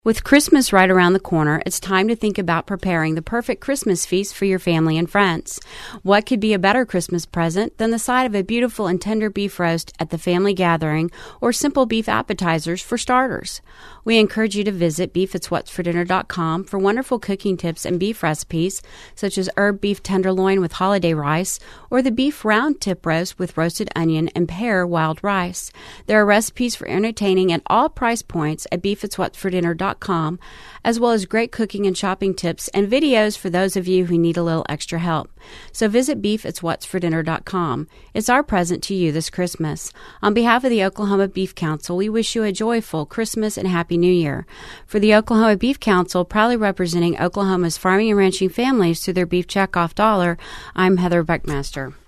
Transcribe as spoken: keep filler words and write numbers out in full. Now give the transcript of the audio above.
With Christmas right around the corner, it's time to think about preparing the perfect Christmas feast for your family and friends. What could be a better Christmas present than the sight of a beautiful and tender beef roast at the family gathering or simple beef appetizers for starters? We encourage you to visit beef its what's for dinner dot com for wonderful cooking tips and beef recipes such as herb beef tenderloin with holiday rice or the beef round tip roast with roasted onion and pear wild rice. There are recipes for entertaining at all price points at beef its what's for dinner dot com, as well as great cooking and shopping tips and videos for those of you who need a little extra help. So visit beef its what's for dinner dot com. It's our present to you this Christmas. On behalf of the Oklahoma Beef Council, we wish you a joyful Christmas and Happy New Year. For the Oklahoma Beef Council, proudly representing Oklahoma's farming and ranching families through their beef checkoff dollar, I'm Heather Buckmaster.